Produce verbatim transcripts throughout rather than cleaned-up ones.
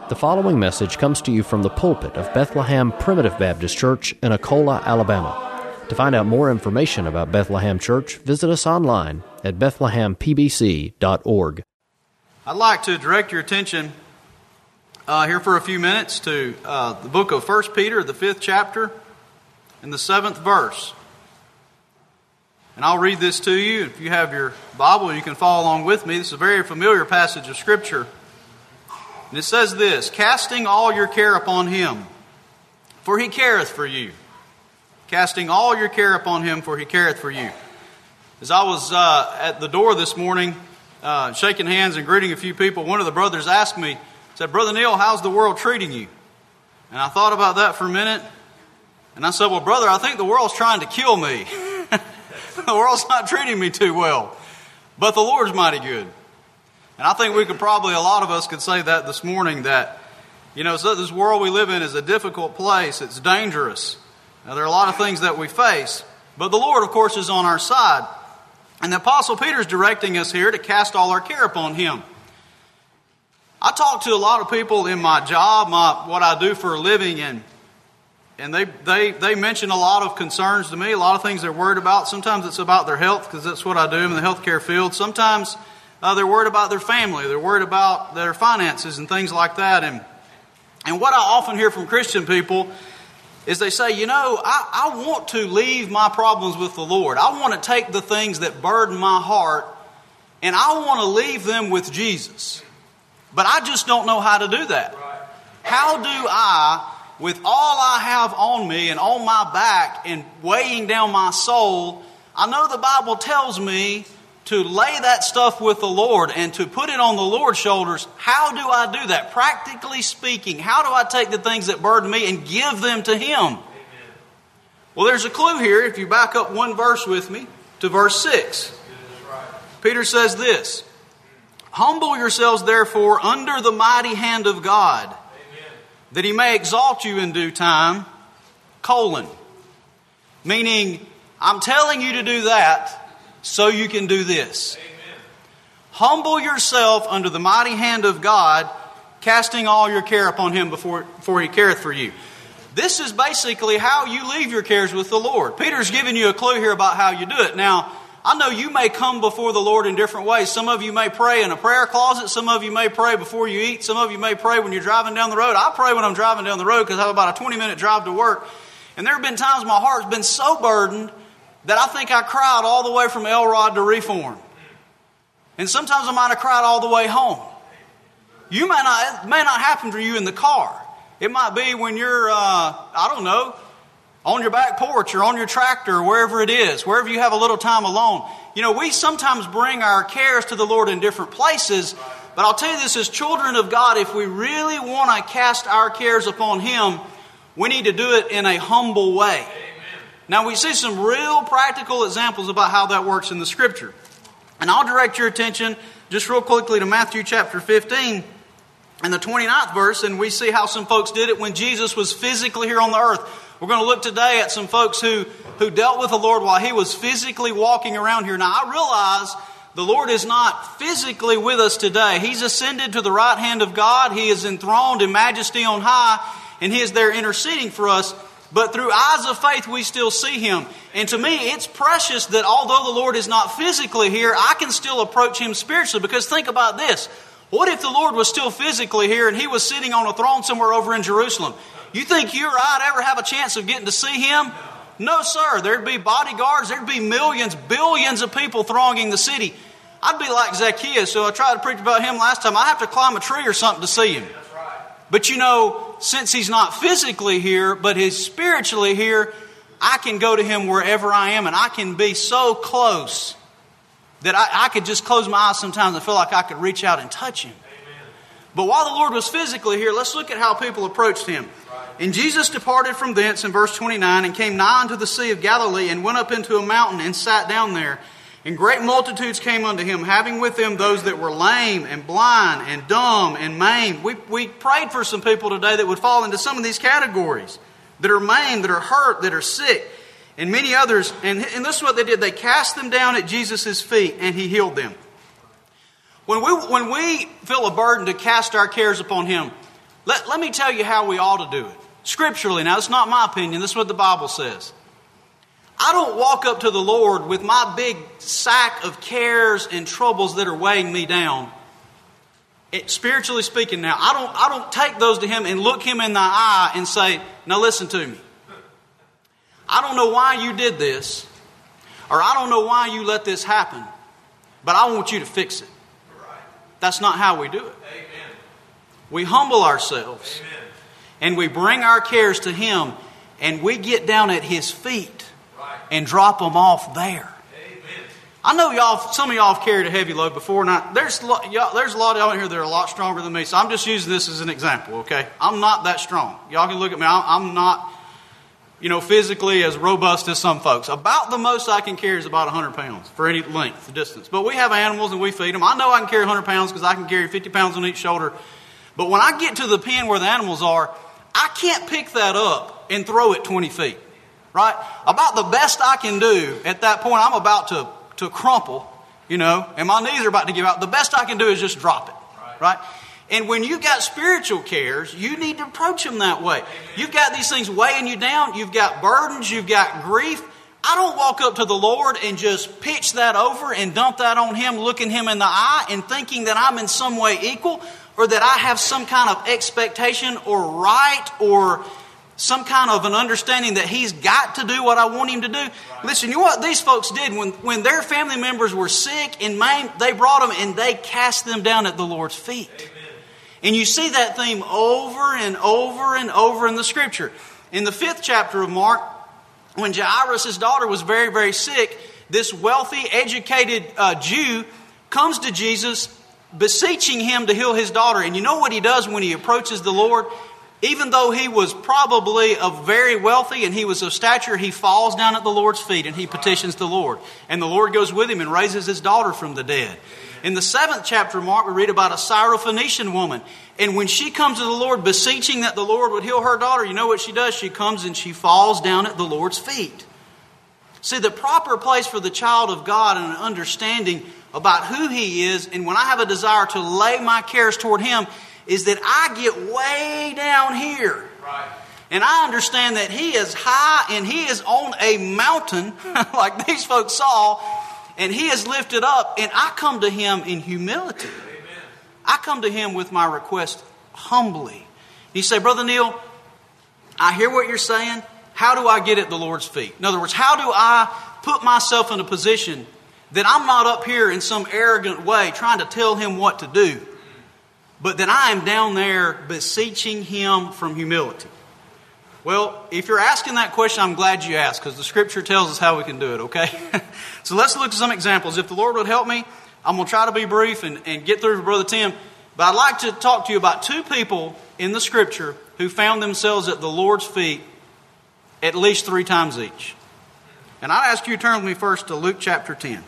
The following message comes to you from the pulpit of Bethlehem Primitive Baptist Church in Akola, Alabama. To find out more information about Bethlehem Church, visit us online at bethlehem p b c dot org. I'd like to direct your attention uh, here for a few minutes to uh, the book of First Peter, the fifth chapter, and the seventh verse. And I'll read this to you. If you have your Bible, you can follow along with me. This is a very familiar passage of Scripture. And it says this, casting all your care upon Him, for He careth for you. Casting all your care upon Him, for He careth for you. As I was uh, at the door this morning, uh, shaking hands and greeting a few people, one of the brothers asked me, said, "Brother Neil, how's the world treating you?" And I thought about that for a minute. And I said, "Well, brother, I think the world's trying to kill me. The world's not treating me too well. But the Lord's mighty good." And I think we could probably, a lot of us could say that this morning, that, you know, so this world we live in is a difficult place. It's dangerous. Now, there are a lot of things that we face. But the Lord, of course, is on our side. And the Apostle Peter is directing us here to cast all our care upon Him. I talk to a lot of people in my job, my what I do for a living, and and they, they, they mention a lot of concerns to me, a lot of things they're worried about. Sometimes it's about their health, because that's what I do in the healthcare field. Sometimes Uh, they're worried about their family. They're worried about their finances and things like that. And and what I often hear from Christian people is they say, you know, I, I want to leave my problems with the Lord. I want to take the things that burden my heart and I want to leave them with Jesus. But I just don't know how to do that. How do I, with all I have on me and on my back and weighing down my soul, I know the Bible tells me to lay that stuff with the Lord and to put it on the Lord's shoulders. How do I do that? Practically speaking, how do I take the things that burden me and give them to Him? Amen. Well, there's a clue here. If you back up one verse with me to verse six. Right. Peter says this, "Humble yourselves therefore under the mighty hand of God, Amen, that He may exalt you in due time, colon." Meaning, I'm telling you to do that so you can do this. Amen. Humble yourself under the mighty hand of God, casting all your care upon Him before, before He careth for you. This is basically how you leave your cares with the Lord. Peter's giving you a clue here about how you do it. Now, I know you may come before the Lord in different ways. Some of you may pray in a prayer closet. Some of you may pray before you eat. Some of you may pray when you're driving down the road. I pray when I'm driving down the road because I have about a twenty minute drive to work. And there have been times my heart's been so burdened that I think I cried all the way from Elrod to Reform. And sometimes I might have cried all the way home. You may not, it may not happen for you in the car. It might be when you're, uh, I don't know, on your back porch or on your tractor or wherever it is, wherever you have a little time alone. You know, we sometimes bring our cares to the Lord in different places. But I'll tell you this, as children of God, if we really want to cast our cares upon Him, we need to do it in a humble way. Now, we see some real practical examples about how that works in the Scripture. And I'll direct your attention just real quickly to Matthew chapter fifteen and the twenty-ninth verse, and we see how some folks did it when Jesus was physically here on the earth. We're going to look today at some folks who, who dealt with the Lord while He was physically walking around here. Now, I realize the Lord is not physically with us today. He's ascended to the right hand of God. He is enthroned in majesty on high, and He is there interceding for us. But through eyes of faith, we still see Him. And to me, it's precious that although the Lord is not physically here, I can still approach Him spiritually. Because think about this. What if the Lord was still physically here and He was sitting on a throne somewhere over in Jerusalem? You think you or I'd ever have a chance of getting to see Him? No, sir. There'd be bodyguards. There'd be millions, billions of people thronging the city. I'd be like Zacchaeus, so I tried to preach about him last time. I'd have to climb a tree or something to see Him. But you know, since He's not physically here, but He's spiritually here, I can go to Him wherever I am, and I can be so close that I, I could just close my eyes sometimes and feel like I could reach out and touch Him. Amen. But while the Lord was physically here, let's look at how people approached Him. Right. And Jesus departed from thence in verse twenty-nine and came nigh unto the Sea of Galilee and went up into a mountain and sat down there. And great multitudes came unto Him, having with them those that were lame and blind and dumb and maimed. We, we prayed for some people today that would fall into some of these categories. That are maimed, that are hurt, that are sick. And many others. And, and this is what they did. They cast them down at Jesus' feet and He healed them. When we, when we feel a burden to cast our cares upon Him, Let, let me tell you how we ought to do it. Scripturally, now it's not my opinion, this is what the Bible says. I don't walk up to the Lord with my big sack of cares and troubles that are weighing me down. It, spiritually speaking now, I don't, I don't take those to Him and look Him in the eye and say, now listen to me. I don't know why you did this, or I don't know why you let this happen, but I want you to fix it. That's not how we do it. Amen. We humble ourselves. Amen. And we bring our cares to Him, and we get down at His feet right. and drop them off there. Amen. I know y'all, some of y'all have carried a heavy load before. Now, there's, y'all, there's a lot of y'all in here that are a lot stronger than me, so I'm just using this as an example, okay? I'm not that strong. Y'all can look at me. I'm not, you know, physically as robust as some folks. About the most I can carry is about one hundred pounds for any length, distance. But we have animals and we feed them. I know I can carry one hundred pounds because I can carry fifty pounds on each shoulder. But when I get to the pen where the animals are, I can't pick that up and throw it twenty feet, right? About the best I can do at that point, I'm about to, to crumple, you know, and my knees are about to give out. The best I can do is just drop it, right? right? And when you got spiritual cares, you need to approach them that way. You've got these things weighing you down. You've got burdens. You've got grief. I don't walk up to the Lord and just pitch that over and dump that on Him, looking Him in the eye and thinking that I'm in some way equal, or that I have some kind of expectation or right or some kind of an understanding that He's got to do what I want Him to do. Right. Listen, you know what these folks did? When, when their family members were sick and maimed, they brought them and they cast them down at the Lord's feet. Amen. And you see that theme over and over and over in the Scripture. In the fifth chapter of Mark, when Jairus' daughter was very, very sick, this wealthy, educated uh, Jew comes to Jesus beseeching Him to heal his daughter. And you know what he does when he approaches the Lord? Even though he was probably of very wealthy and he was of stature, he falls down at the Lord's feet and he petitions the Lord. And the Lord goes with him and raises his daughter from the dead. In the seventh chapter of Mark, we read about a Syrophoenician woman. And when she comes to the Lord beseeching that the Lord would heal her daughter, you know what she does? She comes and she falls down at the Lord's feet. See, the proper place for the child of God and an understanding about who He is, and when I have a desire to lay my cares toward Him, is that I get way down here. Right. And I understand that He is high and He is on a mountain like these folks saw, and He is lifted up, and I come to Him in humility. Amen. I come to Him with my request humbly. You say, Brother Neil, I hear what you're saying. How do I get at the Lord's feet? In other words, how do I put myself in a position that I'm not up here in some arrogant way trying to tell Him what to do, but that I am down there beseeching Him from humility? Well, if you're asking that question, I'm glad you asked, because the Scripture tells us how we can do it, okay? So let's look at some examples. If the Lord would help me, I'm going to try to be brief and, and get through to Brother Tim. But I'd like to talk to you about two people in the Scripture who found themselves at the Lord's feet at least three times each. And I'd ask you to turn with me first to Luke chapter ten.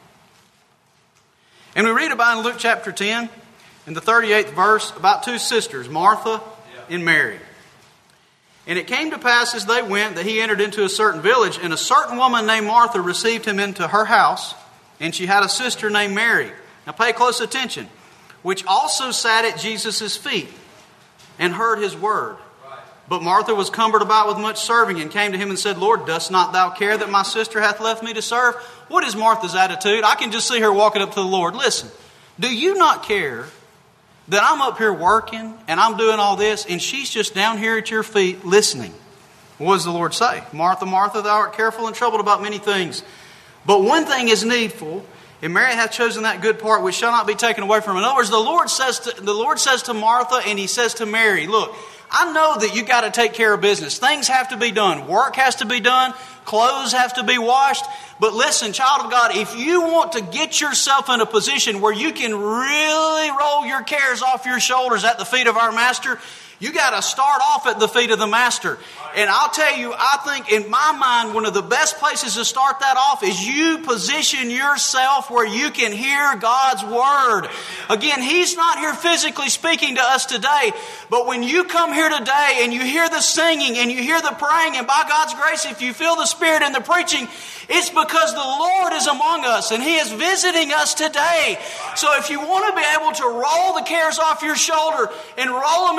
And we read about in Luke chapter ten, in the thirty-eighth verse, about two sisters, Martha and Mary. And it came to pass as they went that he entered into a certain village, and a certain woman named Martha received him into her house, and she had a sister named Mary. Now pay close attention. Which also sat at Jesus' feet and heard His word. Right. But Martha was cumbered about with much serving, and came to Him and said, Lord, dost not Thou care that my sister hath left me to serve? What is Martha's attitude? I can just see her walking up to the Lord. Listen, do you not care that I'm up here working and I'm doing all this, and she's just down here at your feet listening? What does the Lord say? Martha, Martha, thou art careful and troubled about many things, but one thing is needful, and Mary hath chosen that good part which shall not be taken away from her. In other words, the Lord says to, the Lord says to Martha, and He says to Mary, look, I know that you got to take care of business. Things have to be done. Work has to be done. Clothes have to be washed. But listen, child of God, if you want to get yourself in a position where you can really roll your cares off your shoulders at the feet of our Master, you got to start off at the feet of the Master. And I'll tell you, I think in my mind, one of the best places to start that off is you position yourself where you can hear God's Word. Again, He's not here physically speaking to us today, but when you come here today and you hear the singing and you hear the praying, and by God's grace, if you feel the Spirit in the preaching, it's because the Lord is among us and He is visiting us today. So if you want to be able to roll the cares off your shoulder and roll them at the feet of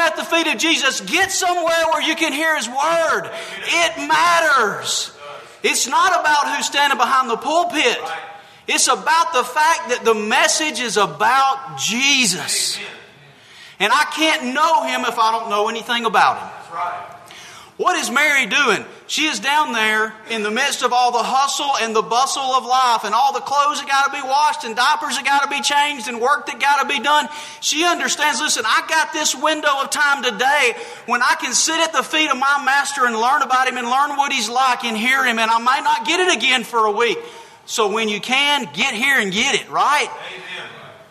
of Jesus, get somewhere where you can hear His Word. It matters. It's not about who's standing behind the pulpit. It's about the fact that the message is about Jesus. And I can't know Him if I don't know anything about Him. What is Mary doing? She is down there in the midst of all the hustle and the bustle of life and all the clothes that got to be washed and diapers that got to be changed and work that got to be done. She understands, listen, I got this window of time today when I can sit at the feet of my Master and learn about Him and learn what He's like and hear Him, and I might not get it again for a week. So when you can, get here and get it, right? Amen.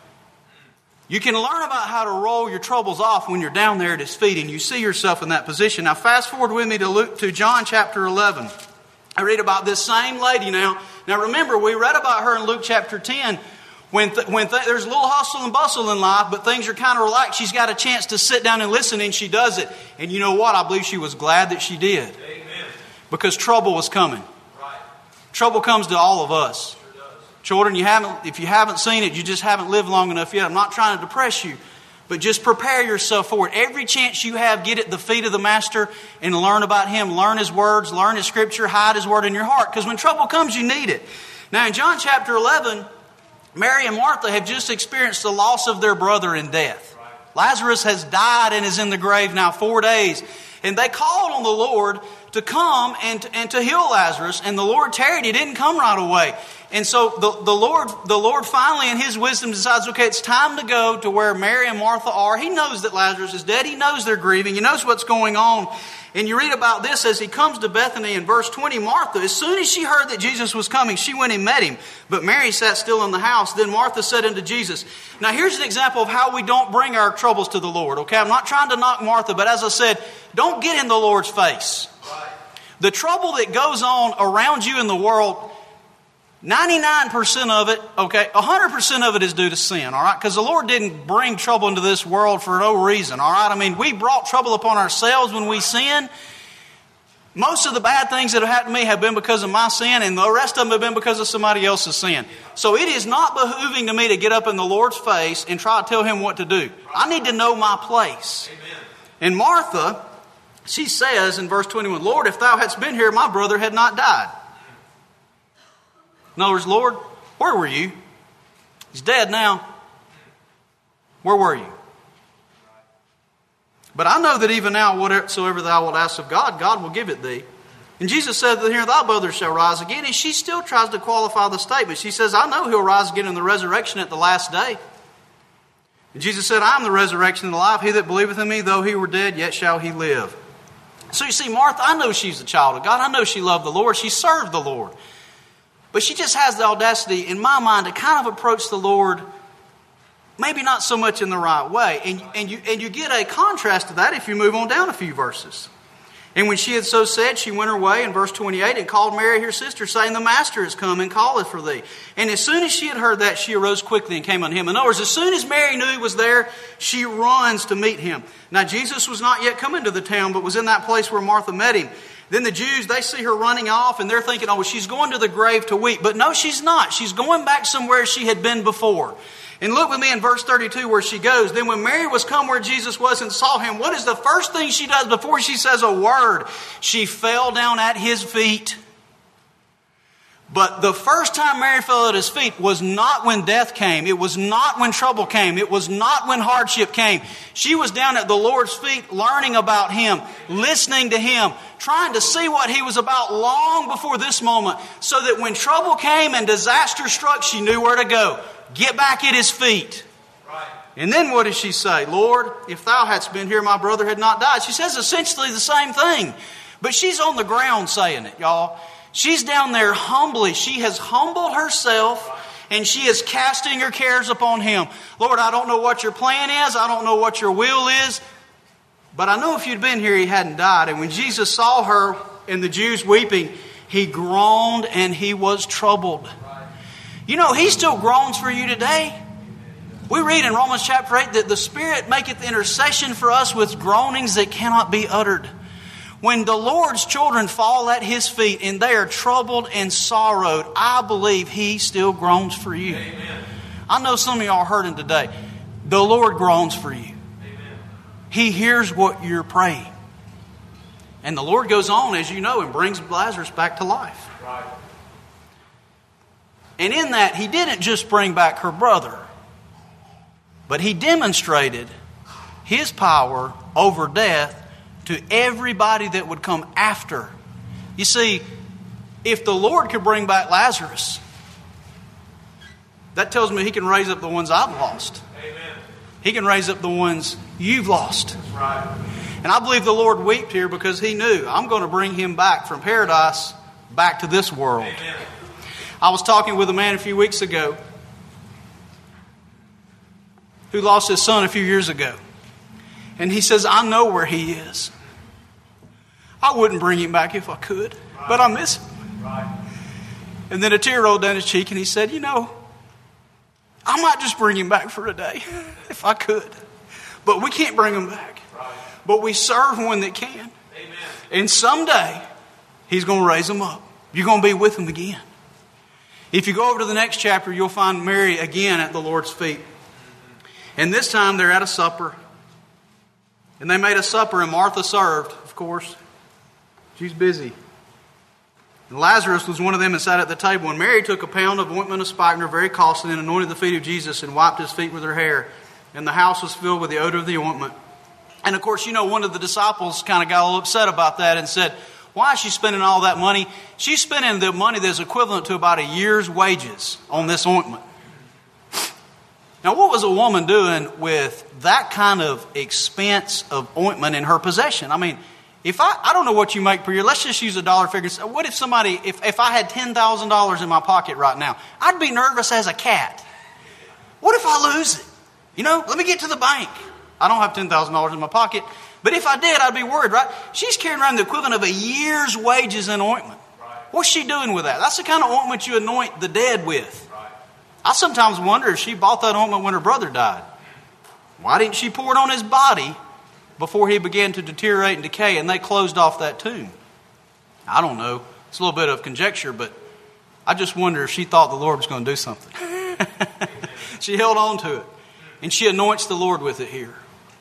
You can learn about how to roll your troubles off when you're down there at His feet and you see yourself in that position. Now fast forward with me to Luke, to John chapter eleven. I read about this same lady now. Now remember, we read about her in Luke chapter ten. When th- when th- there's a little hustle and bustle in life, but things are kind of relaxed, she's got a chance to sit down and listen, and she does it. And you know what? I believe she was glad that she did. Amen. Because trouble was coming. Right. Trouble comes to all of us. Children, you haven't, if you haven't seen it, you just haven't lived long enough yet. I'm not trying to depress you, but just prepare yourself for it. Every chance you have, get at the feet of the Master and learn about Him. Learn His words, learn His Scripture, hide His Word in your heart. Because when trouble comes, you need it. Now in John chapter eleven, Mary and Martha have just experienced the loss of their brother in death. Lazarus has died and is in the grave now four days. And they called on the Lord to come and to, and to heal Lazarus. And the Lord tarried. He didn't come right away. And so the, the Lord the Lord finally in His wisdom decides, okay, it's time to go to where Mary and Martha are. He knows that Lazarus is dead. He knows they're grieving. He knows what's going on. And you read about this as He comes to Bethany in verse twenty. Martha, as soon as she heard that Jesus was coming, she went and met Him. But Mary sat still in the house. Then Martha said unto Jesus. Now here's an example of how we don't bring our troubles to the Lord. Okay, I'm not trying to knock Martha, but as I said, don't get in the Lord's face. The trouble that goes on around you in the world, ninety-nine percent of it, okay, one hundred percent of it is due to sin, all right? Because the Lord didn't bring trouble into this world for no reason, all right? I mean, we brought trouble upon ourselves when we sin. Most of the bad things that have happened to me have been because of my sin, and the rest of them have been because of somebody else's sin. So it is not behooving to me to get up in the Lord's face and try to tell Him what to do. I need to know my place. Amen. And Martha, she says in verse twenty-one, Lord, if Thou hadst been here, my brother had not died. In other words, Lord, where were you? He's dead now. Where were you? But I know that even now, whatsoever thou wilt ask of God, God will give it thee. And Jesus said that here thy brother shall rise again. And she still tries to qualify the statement. She says, I know He'll rise again in the resurrection at the last day. And Jesus said, I am the resurrection and the life. He that believeth in me, though he were dead, yet shall he live. So you see, Martha, I know she's a child of God. I know she loved the Lord. She served the Lord. But she just has the audacity, in my mind, to kind of approach the Lord maybe not so much in the right way. And, and, you, and you get a contrast to that if you move on down a few verses. And when she had so said, she went her way in verse twenty-eight and called Mary her sister, saying, the Master is come and calleth for thee. And as soon as she had heard that, she arose quickly and came unto Him. In other words, as soon as Mary knew He was there, she runs to meet Him. Now Jesus was not yet come into the town, but was in that place where Martha met Him. Then the Jews, they see her running off, and they're thinking, oh, well, she's going to the grave to weep. But no, she's not. She's going back somewhere she had been before. And look with me in verse thirty-two where she goes. Then when Mary was come where Jesus was and saw Him, what is the first thing she does before she says a word? She fell down at His feet. But the first time Mary fell at His feet was not when death came. It was not when trouble came. It was not when hardship came. She was down at the Lord's feet learning about Him, listening to Him, trying to see what He was about long before this moment, so that when trouble came and disaster struck, she knew where to go. Get back at His feet. Right. And then what does she say? Lord, if Thou hadst been here, my brother had not died. She says essentially the same thing. But she's on the ground saying it, y'all. She's down there humbly. She has humbled herself and she is casting her cares upon Him. Lord, I don't know what your plan is. I don't know what your will is. But I know if you'd been here, he hadn't died. And when Jesus saw her and the Jews weeping, He groaned and He was troubled. You know, He still groans for you today. We read in Romans chapter eight that the Spirit maketh intercession for us with groanings that cannot be uttered. When the Lord's children fall at His feet and they are troubled and sorrowed, I believe He still groans for you. Amen. I know some of y'all are hurting today. The Lord groans for you. Amen. He hears what you're praying. And the Lord goes on, as you know, and brings Lazarus back to life. Right. And in that, He didn't just bring back her brother, but He demonstrated His power over death to everybody that would come after. You see, if the Lord could bring back Lazarus, that tells me He can raise up the ones I've lost. Amen. He can raise up the ones you've lost. That's right. And I believe the Lord wept here because He knew, I'm going to bring him back from paradise back to this world. Amen. I was talking with a man a few weeks ago who lost his son a few years ago. And he says, I know where he is. I wouldn't bring him back if I could, right. But I miss him. Right. And then a tear rolled down his cheek and he said, you know, I might just bring him back for a day if I could. But we can't bring him back. Right. But we serve one that can. Amen. And someday He's going to raise him up. You're going to be with him again. If you go over to the next chapter, you'll find Mary again at the Lord's feet. And this time they're at a supper. And they made a supper and Martha served, of course. She's busy. And Lazarus was one of them and sat at the table. And Mary took a pound of ointment of spikenard, very costly, and anointed the feet of Jesus and wiped His feet with her hair. And the house was filled with the odor of the ointment. And of course, you know, one of the disciples kind of got a little upset about that and said, why is she spending all that money? She's spending the money that's equivalent to about a year's wages on this ointment. Now, what was a woman doing with that kind of expense of ointment in her possession? I mean, if I, I don't know what you make per year. Let's just use a dollar figure. What if somebody, if, if I had ten thousand dollars in my pocket right now, I'd be nervous as a cat. What if I lose it? You know, let me get to the bank. I don't have ten thousand dollars in my pocket. But if I did, I'd be worried, right? She's carrying around the equivalent of a year's wages in ointment. Right. What's she doing with that? That's the kind of ointment you anoint the dead with. Right. I sometimes wonder if she bought that ointment when her brother died. Why didn't she pour it on his body before he began to deteriorate and decay and they closed off that tomb? I don't know. It's a little bit of conjecture, but I just wonder if she thought the Lord was going to do something. She held on to it. And she anoints the Lord with it here.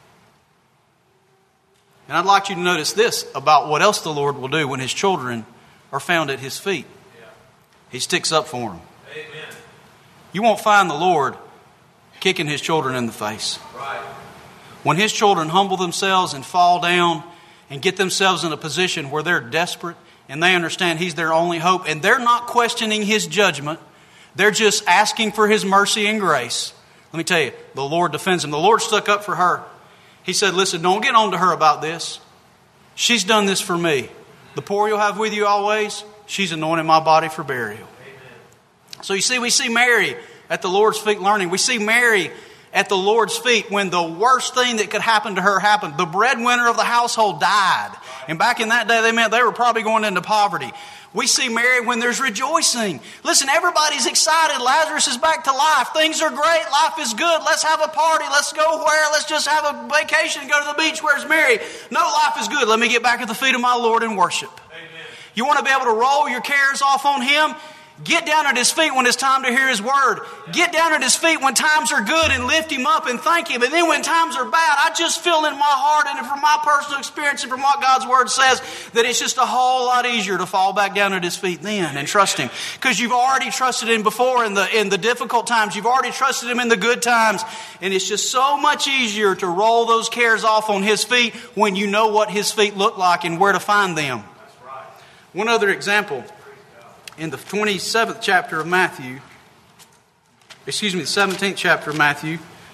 And I'd like you to notice this about what else the Lord will do when His children are found at His feet. Yeah. He sticks up for them. Amen. You won't find the Lord kicking His children in the face. Right. When His children humble themselves and fall down and get themselves in a position where they're desperate and they understand He's their only hope and they're not questioning His judgment, they're just asking for His mercy and grace. Let me tell you, the Lord defends them. The Lord stuck up for her. He said, listen, don't get on to her about this. She's done this for me. The poor you'll have with you always, she's anointed my body for burial. Amen. So you see, we see Mary at the Lord's feet learning. We see Mary at the Lord's feet when the worst thing that could happen to her happened. The breadwinner of the household died. And back in that day, they meant they were probably going into poverty. We see Mary when there's rejoicing. Listen, everybody's excited. Lazarus is back to life. Things are great. Life is good. Let's have a party. Let's go where? Let's just have a vacation and go to the beach. Where's Mary? No, life is good. Let me get back at the feet of my Lord and worship. Amen. You want to be able to roll your cares off on Him? Get down at His feet when it's time to hear His word. Get down at His feet when times are good and lift Him up and thank Him. And then when times are bad, I just feel in my heart and from my personal experience and from what God's word says that it's just a whole lot easier to fall back down at His feet then and trust Him. Because you've already trusted Him before in the, in the difficult times. You've already trusted Him in the good times. And it's just so much easier to roll those cares off on His feet when you know what His feet look like and where to find them. That's right. One other example. In the twenty-seventh chapter of Matthew, excuse me, the seventeenth chapter of Matthew,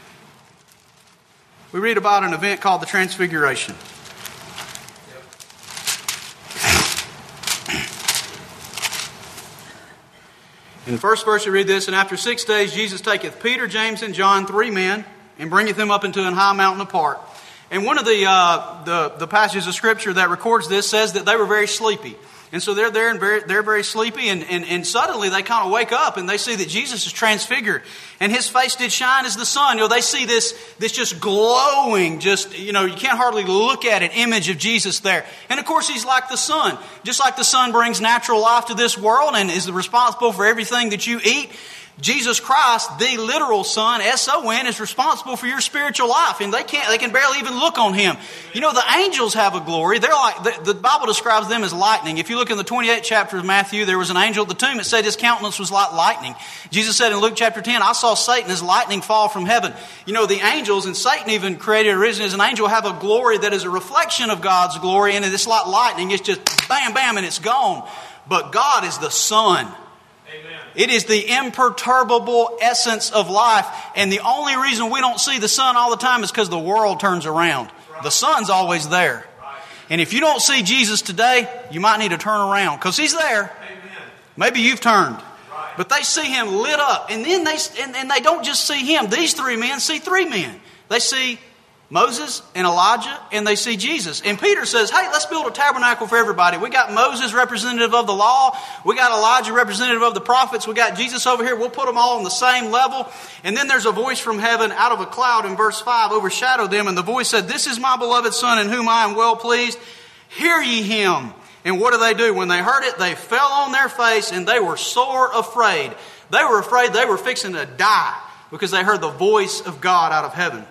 we read about an event called the Transfiguration. In the first verse we read this, and after six days Jesus taketh Peter, James, and John, three men, and bringeth them up into an high mountain apart. And one of the, uh, the, the passages of Scripture that records this says that they were very sleepy. And so they're there and very, they're very sleepy and, and, and suddenly they kind of wake up and they see that Jesus is transfigured and His face did shine as the sun. You know, they see this, this just glowing, just, you know, you can't hardly look at an image of Jesus there. And of course He's like the sun. Just like the sun brings natural life to this world and is responsible for everything that you eat, Jesus Christ, the literal Son, S O N, is responsible for your spiritual life, and they can't, they can barely even look on Him. You know, the angels have a glory. They're like, the, the Bible describes them as lightning. If you look in the twenty-eighth chapter of Matthew, there was an angel at the tomb. It said his countenance was like lightning. Jesus said in Luke chapter ten, I saw Satan as lightning fall from heaven. You know, the angels, and Satan even created originally as an angel, have a glory that is a reflection of God's glory, and it's like lightning. It's just bam, bam, and it's gone. But God is the Son. It is the imperturbable essence of life. And the only reason we don't see the sun all the time is because the world turns around. The sun's always there. And if you don't see Jesus today, you might need to turn around because He's there. Maybe you've turned. But they see Him lit up. And then they, and, and they don't just see Him. These three men see three men. They see Moses and Elijah, and they see Jesus. And Peter says, hey, let's build a tabernacle for everybody. We got Moses, representative of the law. We got Elijah, representative of the prophets. We got Jesus over here. We'll put them all on the same level. And then there's a voice from heaven out of a cloud in verse five overshadowed them. And the voice said, this is my beloved Son in whom I am well pleased. Hear ye Him. And what do they do? When they heard it, they fell on their face and they were sore afraid. They were afraid they were fixing to die because they heard the voice of God out of heaven.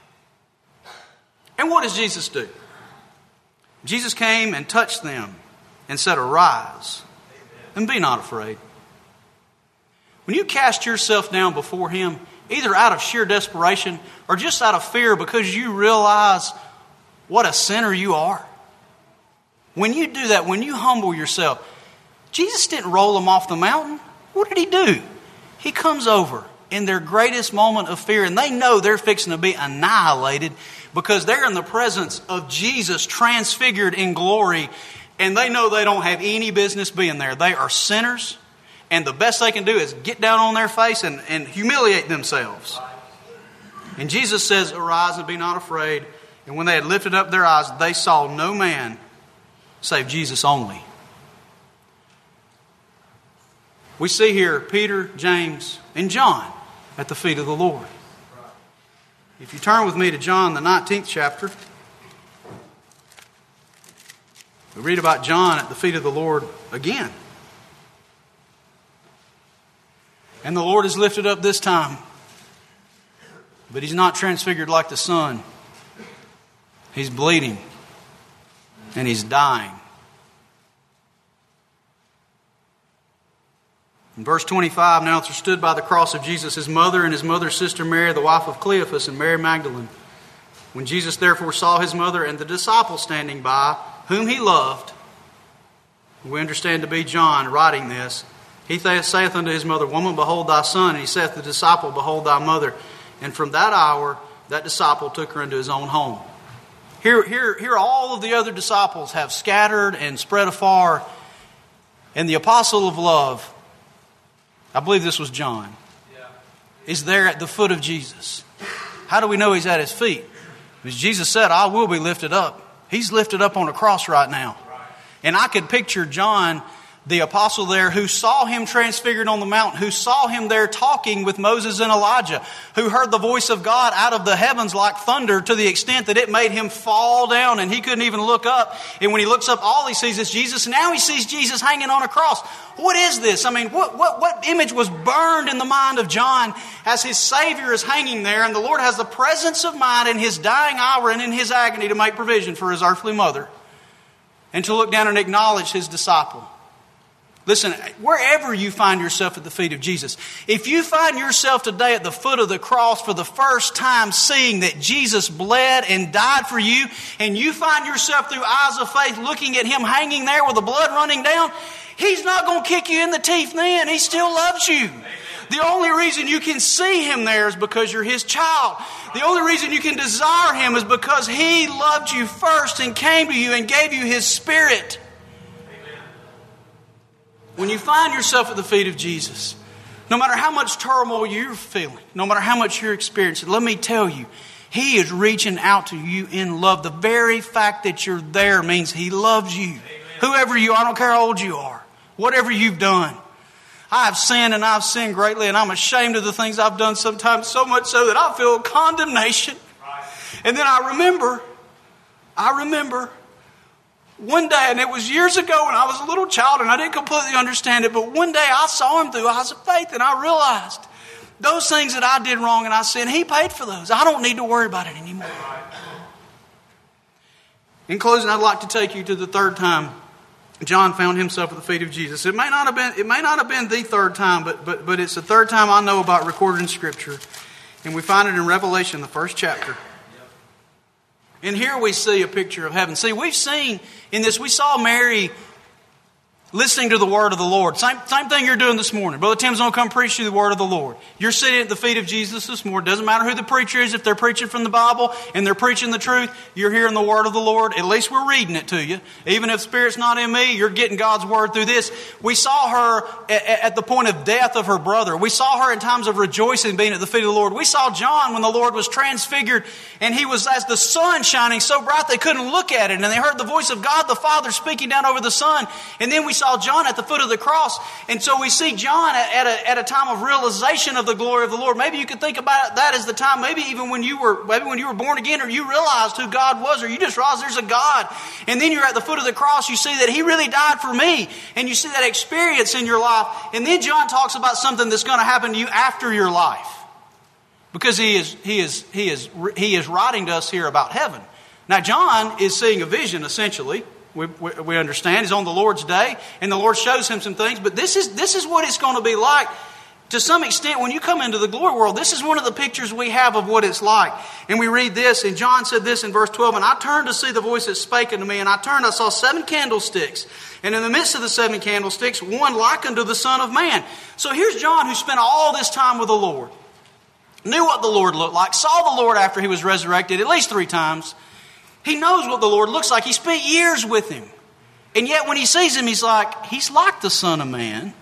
And what does Jesus do? Jesus came and touched them and said, arise and be not afraid. When you cast yourself down before Him, either out of sheer desperation or just out of fear because you realize what a sinner you are, when you do that, when you humble yourself, Jesus didn't roll them off the mountain. What did He do? He comes over in their greatest moment of fear, and they know they're fixing to be annihilated because they're in the presence of Jesus transfigured in glory, and they know they don't have any business being there. They are sinners, and the best they can do is get down on their face and, and humiliate themselves. And Jesus says, arise and be not afraid. And when they had lifted up their eyes, they saw no man save Jesus only. We see here Peter, James, and John at the feet of the Lord. If you turn with me to John, the nineteenth chapter, we read about John at the feet of the Lord again. And the Lord is lifted up this time, but He's not transfigured like the sun. He's bleeding and He's dying. In verse twenty-five, now there stood by the cross of Jesus His mother and His mother's sister Mary, the wife of Cleophas, and Mary Magdalene. When Jesus therefore saw His mother and the disciple standing by, whom He loved, we understand to be John writing this, He saith unto His mother, Woman, behold thy son. And He saith to the disciple, Behold thy mother. And from that hour, that disciple took her into his own home. Here, here, here all of the other disciples have scattered and spread afar. And the apostle of love, I believe this was John, yeah, is there at the foot of Jesus. How do we know He's at His feet? Because Jesus said, I will be lifted up. He's lifted up on a cross right now. Right. And I could picture John, the apostle there, who saw Him transfigured on the mountain, who saw Him there talking with Moses and Elijah, who heard the voice of God out of the heavens like thunder to the extent that it made him fall down and he couldn't even look up. And when he looks up, all he sees is Jesus. Now he sees Jesus hanging on a cross. What is this? I mean, what, what, what image was burned in the mind of John as his Savior is hanging there, and the Lord has the presence of mind in His dying hour and in His agony to make provision for His earthly mother and to look down and acknowledge His disciple. Listen, wherever you find yourself at the feet of Jesus, if you find yourself today at the foot of the cross for the first time seeing that Jesus bled and died for you, and you find yourself through eyes of faith looking at Him hanging there with the blood running down, He's not going to kick you in the teeth then. He still loves you. The only reason you can see Him there is because you're His child. The only reason you can desire Him is because He loved you first and came to you and gave you His Spirit. When you find yourself at the feet of Jesus, no matter how much turmoil you're feeling, no matter how much you're experiencing, let me tell you, He is reaching out to you in love. The very fact that you're there means He loves you. Amen. Whoever you are, I don't care how old you are, whatever you've done. I have sinned and I've sinned greatly, and I'm ashamed of the things I've done sometimes, so much so that I feel condemnation. Right. And then I remember, I remember one day, and it was years ago when I was a little child and I didn't completely understand it, but one day I saw him through eyes of faith and I realized those things that I did wrong and I sinned, he paid for those. I don't need to worry about it anymore. In closing, I'd like to take you to the third time John found himself at the feet of Jesus. It may not have been, it may not have been the third time, but, but, but it's the third time I know about recorded in Scripture. And we find it in Revelation, the first chapter. And here we see a picture of heaven. See, we've seen in this, we saw Mary listening to the word of the Lord. Same, same thing you're doing this morning. Brother Tim's going to come preach you the word of the Lord. You're sitting at the feet of Jesus this morning. Doesn't matter who the preacher is. If they're preaching from the Bible and they're preaching the truth, you're hearing the word of the Lord. At least we're reading it to you. Even if Spirit's not in me, you're getting God's word through this. We saw her at, at the point of death of her brother. We saw her in times of rejoicing being at the feet of the Lord. We saw John when the Lord was transfigured and he was as the sun shining so bright they couldn't look at it. And they heard the voice of God the Father speaking down over the sun. And then we saw John at the foot of the cross. And so we see John at, at, a, at a time of realization of the glory of the Lord. Maybe you could think about that as the time, maybe even when you were maybe when you were born again, or you realized who God was, or you just realized there's a God. And then you're at the foot of the cross, you see that He really died for me. And you see that experience in your life. And then John talks about something that's going to happen to you after your life. Because he is, he is, he is, he is writing to us here about heaven. Now John is seeing a vision essentially. We, we, we understand he's on the Lord's day and the Lord shows him some things. But this is, this is what it's going to be like. To some extent, when you come into the glory world, this is one of the pictures we have of what it's like. And we read this, and John said this in verse twelve, and I turned to see the voice that spake unto me, and I turned, I saw seven candlesticks. And in the midst of the seven candlesticks, one like unto the Son of Man. So here's John, who spent all this time with the Lord. Knew what the Lord looked like, saw the Lord after He was resurrected at least three times. He knows what the Lord looks like. He spent years with Him. And yet when he sees Him, he's like, He's like the Son of Man.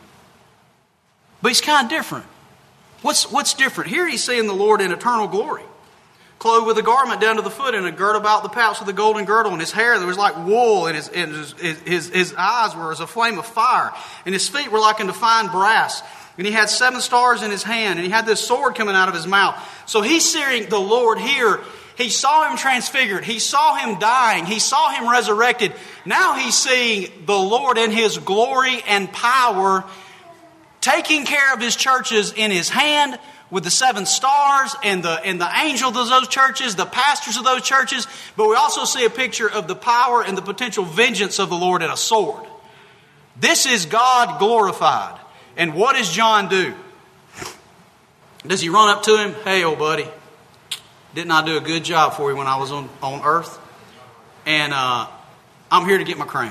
But He's kind of different. What's, what's different? Here he's seeing the Lord in eternal glory. Clothed with a garment down to the foot and a girt about the paps with a golden girdle. And his hair, there was like wool. And his, and his, his, his eyes were as a flame of fire. And his feet were like unto fine brass. And he had seven stars in his hand. And he had this sword coming out of his mouth. So he's seeing the Lord here. He saw Him transfigured. He saw Him dying. He saw Him resurrected. Now he's seeing the Lord in His glory and power, taking care of His churches in His hand with the seven stars and the, and the angels of those churches, the pastors of those churches. But we also see a picture of the power and the potential vengeance of the Lord in a sword. This is God glorified. And what does John do? Does he run up to Him? Hey, old buddy, didn't I do a good job for you when I was on, on earth? And uh, I'm here to get my crown.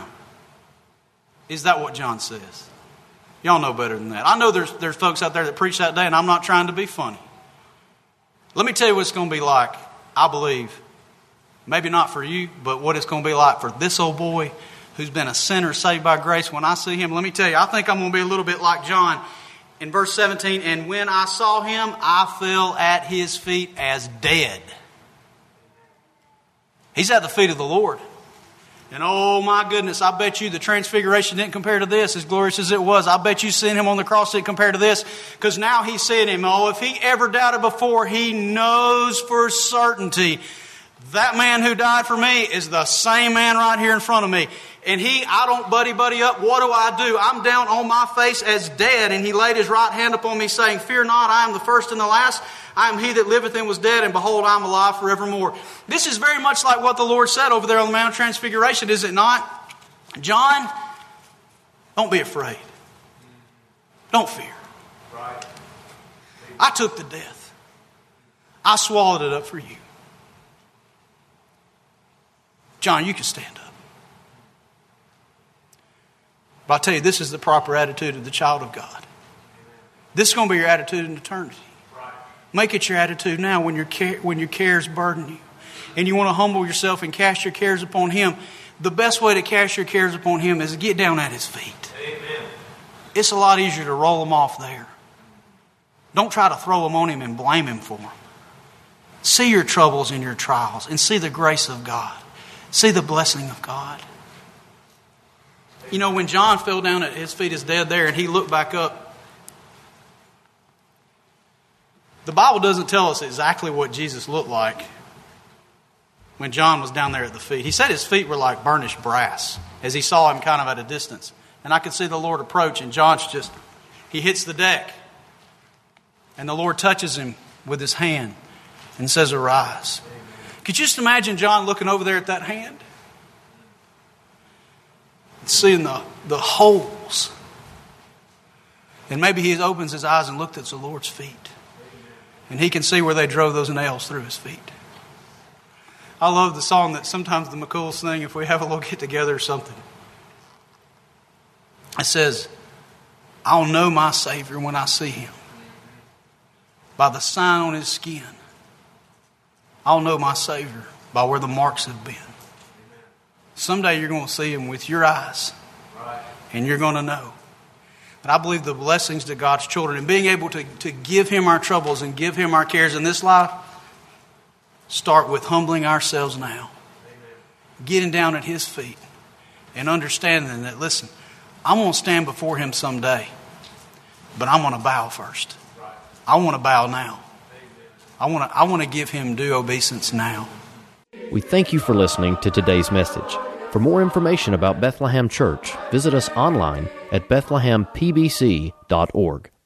Is that what John says? Y'all know better than that. I know there's, there's folks out there that preach that day, and I'm not trying to be funny. Let me tell you what it's going to be like, I believe. Maybe not for you, but what it's going to be like for this old boy who's been a sinner saved by grace. When I see him, let me tell you, I think I'm going to be a little bit like John. In verse seventeen, and when I saw Him, I fell at His feet as dead. He's at the feet of the Lord. And oh my goodness, I bet you the transfiguration didn't compare to this, as glorious as it was. I bet you seeing Him on the cross didn't compare to this. Because now he's seeing Him. Oh, if he ever doubted before, he knows for certainty that man who died for me is the same man right here in front of me. And he, I don't buddy buddy up. What do I do? I'm down on my face as dead. And He laid His right hand upon me, saying, Fear not, I am the first and the last. I am He that liveth and was dead, and behold, I am alive forevermore. This is very much like what the Lord said over there on the Mount of Transfiguration, is it not? John, don't be afraid. Don't fear. I took the death. I swallowed it up for you. John, you can stand up. But I tell you, this is the proper attitude of the child of God. This is going to be your attitude in eternity. Make it your attitude now when your care, when your cares burden you. And you want to humble yourself and cast your cares upon Him. The best way to cast your cares upon Him is to get down at His feet. Amen. It's a lot easier to roll them off there. Don't try to throw them on Him and blame Him for them. See your troubles and your trials and see the grace of God. See the blessing of God. You know, when John fell down at His feet as dead there and he looked back up, the Bible doesn't tell us exactly what Jesus looked like. when John was down there at the feet. He said his feet were like burnished brass as he saw him kind of at a distance. And I could see the Lord approach, and John's just, he hits the deck. And the Lord touches him with his hand and says, arise. Could you just imagine John looking over there at that hand? Seeing the, the holes. And maybe he opens his eyes and looked at the Lord's feet. And he can see where they drove those nails through his feet. I love the song that sometimes the McCools sing if we have a little get together or something. It says, I'll know my Savior when I see him. By the sign on his skin. I'll know my Savior by where the marks have been. Someday you're going to see him with your eyes. And you're going to know. And I believe the blessings to God's children and being able to, to give him our troubles and give him our cares in this life start with humbling ourselves now. Getting down at his feet and understanding that, listen, I'm going to stand before him someday. But I'm going to bow first. I want to bow now. I want to, I want to give him due obeisance now. We thank you for listening to today's message. For more information about Bethlehem Church, visit us online at bethlehem p b c dot org.